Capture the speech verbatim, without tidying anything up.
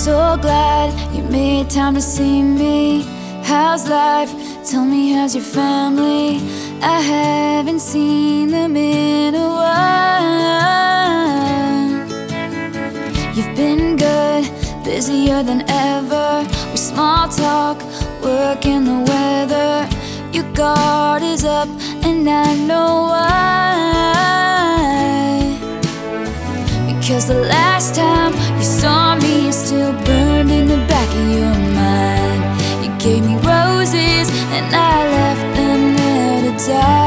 So glad you made time to see me. How's life? Tell me, how's your family? I haven't seen them in a while. You've been good, busier than ever, with small talk, work and the weather. Your guard is up and I know why. Because the last time you saw me is still burned in the back of your mind. You gave me roses and I left them there to die.